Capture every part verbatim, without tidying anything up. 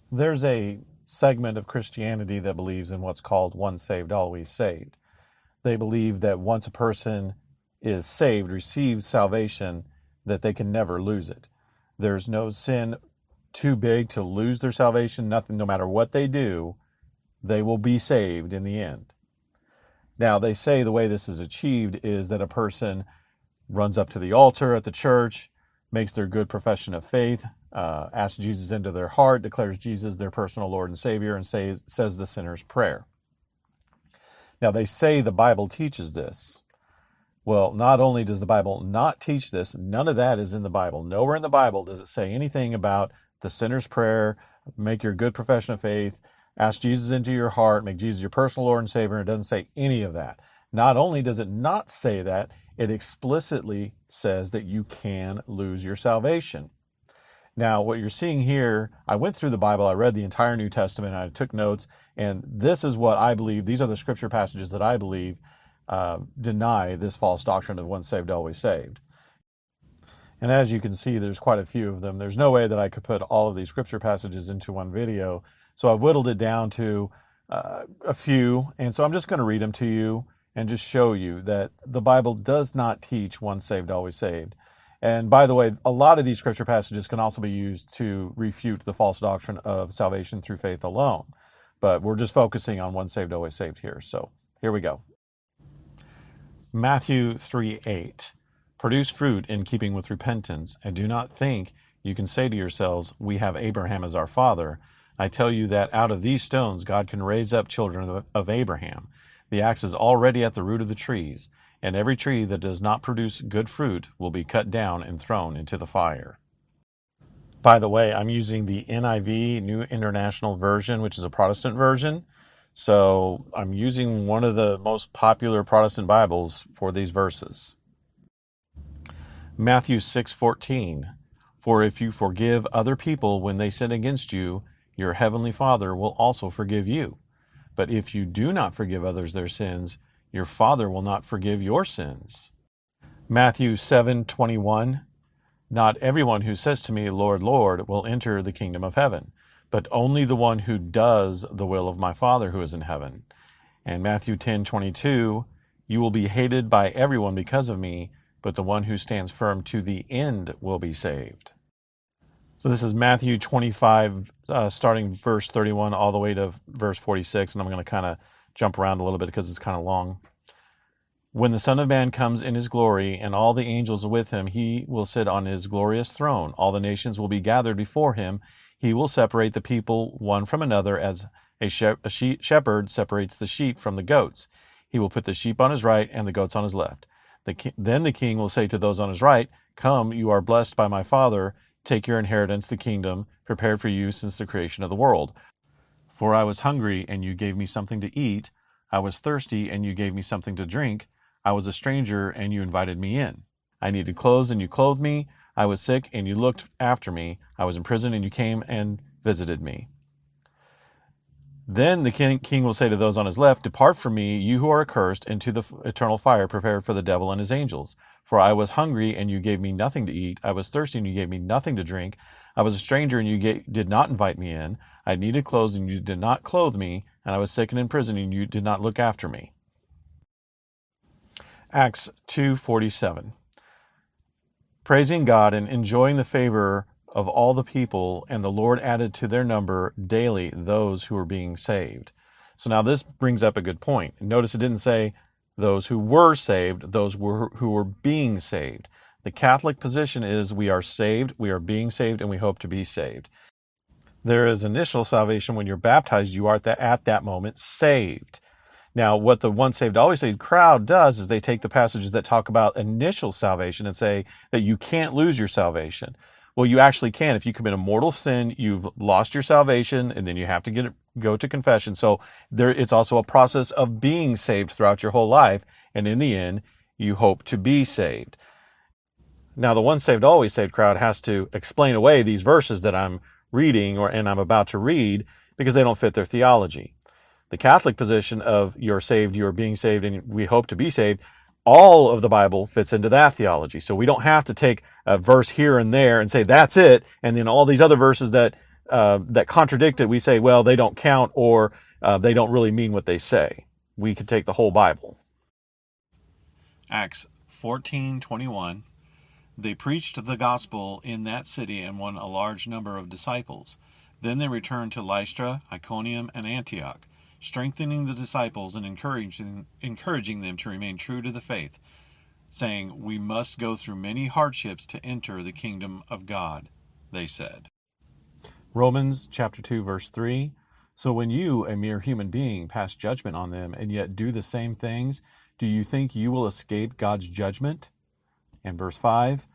There's a segment of Christianity that believes in what's called once saved, always saved. They believe that once a person is saved, receives salvation, that they can never lose it. There's no sin too big to lose their salvation. Nothing, no matter what they do, they will be saved in the end. Now, they say the way this is achieved is that a person runs up to the altar at the church, makes their good profession of faith, uh, asks Jesus into their heart, declares Jesus their personal Lord and Savior, and says, says the sinner's prayer. Now, they say the Bible teaches this. Well, not only does the Bible not teach this, none of that is in the Bible. Nowhere in the Bible does it say anything about the sinner's prayer, make your good profession of faith, ask Jesus into your heart, make Jesus your personal Lord and Savior. It doesn't say any of that. Not only does it not say that, it explicitly says that you can lose your salvation. Now, what you're seeing here, I went through the Bible, I read the entire New Testament, I took notes, and this is what I believe, these are the scripture passages that I believe uh, deny this false doctrine of once saved, always saved. And as you can see, there's quite a few of them. There's no way that I could put all of these scripture passages into one video, so I've whittled it down to uh, a few, and so I'm just going to read them to you and just show you that the Bible does not teach once saved, always saved. And by the way, a lot of these scripture passages can also be used to refute the false doctrine of salvation through faith alone. But we're just focusing on once saved, always saved here. So here we go. Matthew three eight. Produce fruit in keeping with repentance, and do not think you can say to yourselves, we have Abraham as our father. I tell you that out of these stones God can raise up children of Abraham. The axe is already at the root of the trees, and every tree that does not produce good fruit will be cut down and thrown into the fire. By the way, I'm using the N I V, New International Version, which is a Protestant version. So I'm using one of the most popular Protestant Bibles for these verses. Matthew six fourteen. For if you forgive other people when they sin against you, your heavenly Father will also forgive you. But if you do not forgive others their sins, your Father will not forgive your sins. Matthew seven twenty-one. Not everyone who says to me, Lord, Lord, will enter the kingdom of heaven, but only the one who does the will of my Father who is in heaven. And Matthew ten twenty-two. You will be hated by everyone because of me, but the one who stands firm to the end will be saved. So this is Matthew twenty-five, uh, starting verse thirty-one all the way to verse forty-six, and I'm going to kind of jump around a little bit because it's kind of long. When the Son of Man comes in his glory, and all the angels with him, he will sit on his glorious throne. All the nations will be gathered before him. He will separate the people one from another, as a, shep- a she- shepherd separates the sheep from the goats. He will put the sheep on his right and the goats on his left. The ki- then the king will say to those on his right, Come, you are blessed by my Father. Take your inheritance, the kingdom, prepared for you since the creation of the world. For I was hungry, and you gave me something to eat. I was thirsty, and you gave me something to drink. I was a stranger, and you invited me in. I needed clothes, and you clothed me. I was sick, and you looked after me. I was in prison, and you came and visited me. Then the king, king will say to those on his left, Depart from me, you who are accursed, into the eternal fire prepared for the devil and his angels. For I was hungry, and you gave me nothing to eat. I was thirsty, and you gave me nothing to drink. I was a stranger, and you gave, did not invite me in. I needed clothes, and you did not clothe me. And I was sick and in prison, and you did not look after me. Acts two forty-seven. Praising God and enjoying the favor of all the people, and the Lord added to their number daily those who were being saved. So now this brings up a good point. Notice it didn't say those who were saved, those were, who were being saved. The Catholic position is we are saved, we are being saved, and we hope to be saved. There is initial salvation. When you're baptized, you are at that, at that moment saved. Now, what the once saved, always saved crowd does is they take the passages that talk about initial salvation and say that you can't lose your salvation. Well, you actually can. If you commit a mortal sin, you've lost your salvation, and then you have to get it, go to confession. So there, it's also a process of being saved throughout your whole life, and in the end, you hope to be saved. Now, the once saved, always saved crowd has to explain away these verses that I'm reading or and I'm about to read because they don't fit their theology. The Catholic position of you're saved, you're being saved, and we hope to be saved, all of the Bible fits into that theology. So we don't have to take a verse here and there and say that's it, and then all these other verses that uh, that contradict it, we say, well, they don't count, or uh, they don't really mean what they say. We could take the whole Bible. Acts fourteen twenty-one. They preached the gospel in that city and won a large number of disciples. Then they returned to Lystra, Iconium, and Antioch, strengthening the disciples and encouraging, encouraging them to remain true to the faith, saying, "We must go through many hardships to enter the kingdom of God," they said. Romans chapter two, verse three. So when you, a mere human being, pass judgment on them and yet do the same things, do you think you will escape God's judgment? And verse five.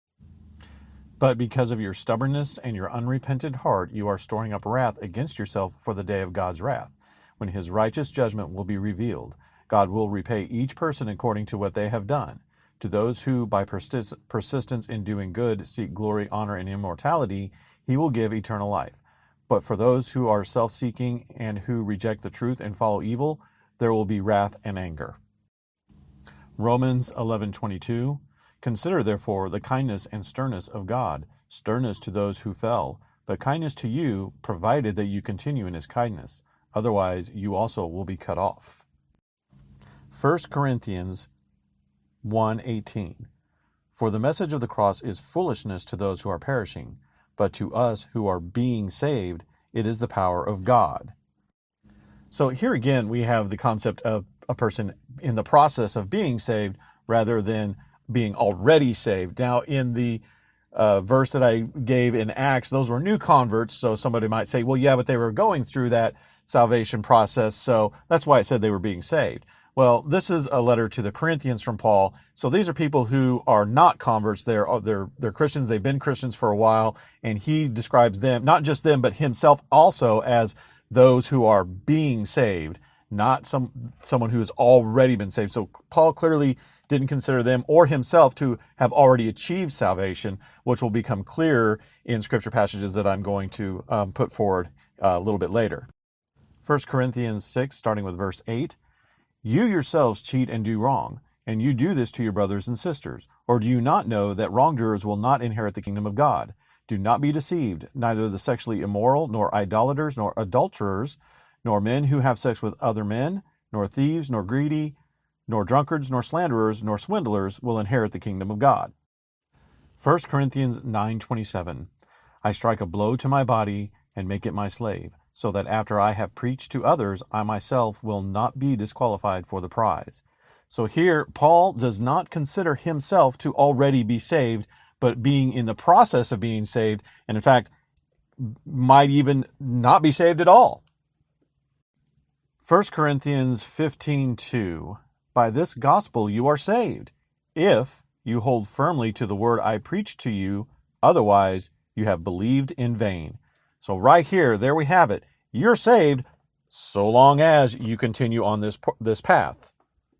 But because of your stubbornness and your unrepentant heart, you are storing up wrath against yourself for the day of God's wrath, when his righteous judgment will be revealed. God will repay each person according to what they have done. To those who, by persist- persistence in doing good, seek glory, honor, and immortality, he will give eternal life. But for those who are self-seeking and who reject the truth and follow evil, there will be wrath and anger. Romans eleven twenty-two. Consider, therefore, the kindness and sternness of God, sternness to those who fell, but kindness to you, provided that you continue in his kindness. Otherwise, you also will be cut off. First Corinthians one eighteen. For the message of the cross is foolishness to those who are perishing, but to us who are being saved, it is the power of God. So here again, we have the concept of a person in the process of being saved rather than being already saved. Now, in the uh, verse that I gave in Acts, those were new converts. So somebody might say, well, yeah, but they were going through that salvation process. So that's why it said they were being saved. Well, this is a letter to the Corinthians from Paul. So these are people who are not converts. They're, they're, they're Christians. They've been Christians for a while. And he describes them, not just them, but himself also as those who are being saved, not some someone who's already been saved. So Paul clearly didn't consider them or himself to have already achieved salvation, which will become clearer in scripture passages that I'm going to um, put forward uh, a little bit later. First Corinthians six, starting with verse eight. You yourselves cheat and do wrong, and you do this to your brothers and sisters. Or do you not know that wrongdoers will not inherit the kingdom of God? Do not be deceived. Neither the sexually immoral, nor idolaters, nor adulterers, nor men who have sex with other men, nor thieves, nor greedy, nor drunkards, nor slanderers, nor swindlers will inherit the kingdom of God. First Corinthians nine twenty-seven. I strike a blow to my body and make it my slave, so that after I have preached to others, I myself will not be disqualified for the prize. So here, Paul does not consider himself to already be saved, but being in the process of being saved, and in fact, might even not be saved at all. First Corinthians fifteen two. By this gospel you are saved, if you hold firmly to the word I preached to you, otherwise you have believed in vain. So right here, there we have it. You're saved so long as you continue on this, this path.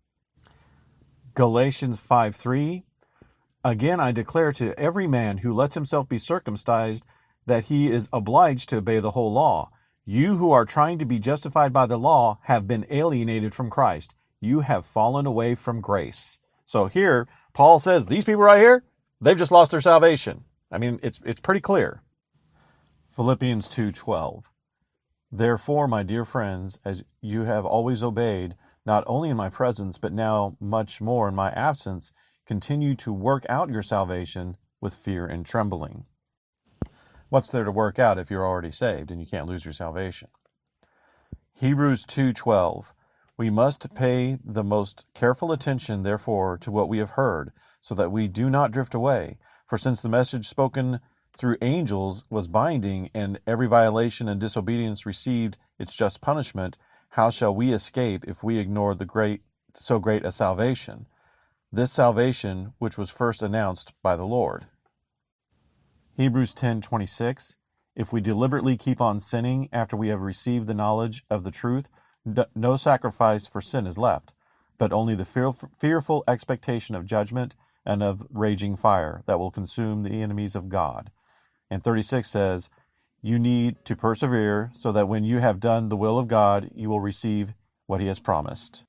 Galatians five three. Again, I declare to every man who lets himself be circumcised that he is obliged to obey the whole law. You who are trying to be justified by the law have been alienated from Christ. You have fallen away from grace. So here, Paul says, these people right here, they've just lost their salvation. I mean, it's it's pretty clear. Philippians two twelve. Therefore, my dear friends, as you have always obeyed, not only in my presence, but now much more in my absence, continue to work out your salvation with fear and trembling. What's there to work out if you're already saved and you can't lose your salvation? Hebrews two twelve. We must pay the most careful attention, therefore, to what we have heard, so that we do not drift away. For since the message spoken through angels was binding, and every violation and disobedience received its just punishment, how shall we escape if we ignore the great, so great a salvation? This salvation which was first announced by the Lord. Hebrews ten twenty-six. If we deliberately keep on sinning after we have received the knowledge of the truth, no sacrifice for sin is left, but only the fear, fearful expectation of judgment and of raging fire that will consume the enemies of God. And thirty-six says, you need to persevere so that when you have done the will of God, you will receive what he has promised.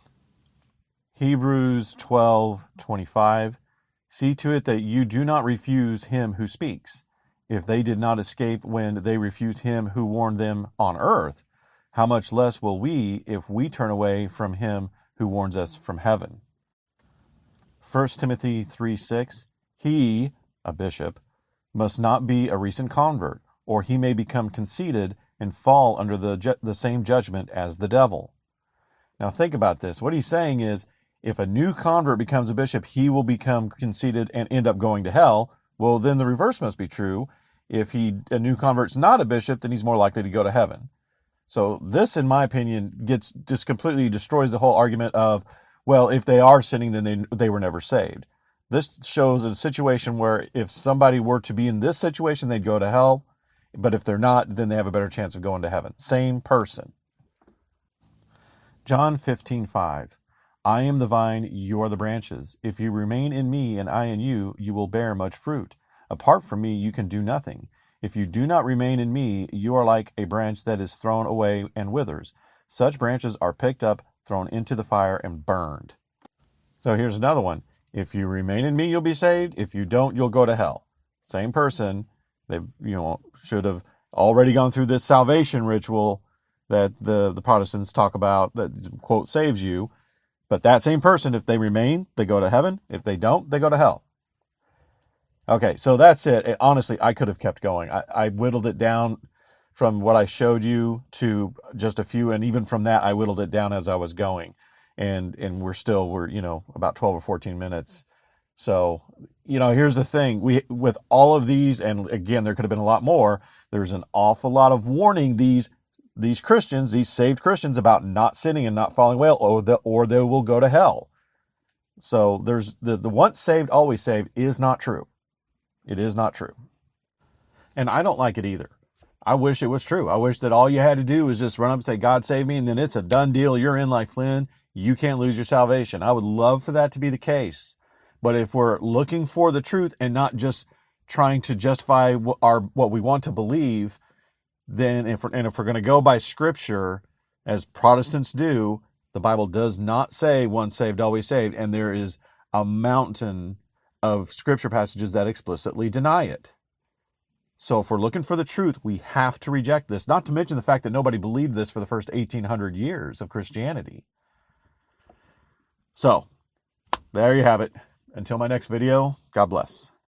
Hebrews twelve twenty-five. See to it that you do not refuse him who speaks. If they did not escape when they refused him who warned them on earth, how much less will we if we turn away from him who warns us from heaven? First Timothy three six, he, a bishop, must not be a recent convert, or he may become conceited and fall under the, ju- the same judgment as the devil. Now think about this. What he's saying is, if a new convert becomes a bishop, he will become conceited and end up going to hell. Well, then the reverse must be true. If he a new convert's not a bishop, then he's more likely to go to heaven. So this, in my opinion, gets just completely destroys the whole argument of, well, if they are sinning, then they they were never saved. This shows a situation where if somebody were to be in this situation, they'd go to hell. But if they're not, then they have a better chance of going to heaven. Same person. John fifteen five. I am the vine, you are the branches. If you remain in me and I in you, you will bear much fruit. Apart from me, you can do nothing. If you do not remain in me, you are like a branch that is thrown away and withers. Such branches are picked up, thrown into the fire, and burned. So here's another one. If you remain in me, you'll be saved. If you don't, you'll go to hell. Same person. They, you know, should have already gone through this salvation ritual that the, the Protestants talk about that, quote, saves you. But that same person, if they remain, they go to heaven. If they don't, they go to hell. Okay, so that's it. It honestly, I could have kept going. I, I whittled it down from what I showed you to just a few, and even from that, I whittled it down as I was going. And and we're still, we're, you know, about twelve or fourteen minutes. So, you know, here's the thing. We with all of these, and again, there could have been a lot more, there's an awful lot of warning these these Christians, these saved Christians, about not sinning and not falling away, or, the, or they will go to hell. So there's the, the once saved, always saved is not true. It is not true. And I don't like it either. I wish it was true. I wish that all you had to do was just run up and say, God save me, and then it's a done deal. You're in like Flynn. You can't lose your salvation. I would love for that to be the case. But if we're looking for the truth and not just trying to justify our what we want to believe, then if we're, and if we're going to go by Scripture, as Protestants do, the Bible does not say once saved, always saved, and there is a mountain of Scripture passages that explicitly deny it. So if we're looking for the truth, we have to reject this, not to mention the fact that nobody believed this for the first eighteen hundred years of Christianity. So, there you have it. Until my next video, God bless.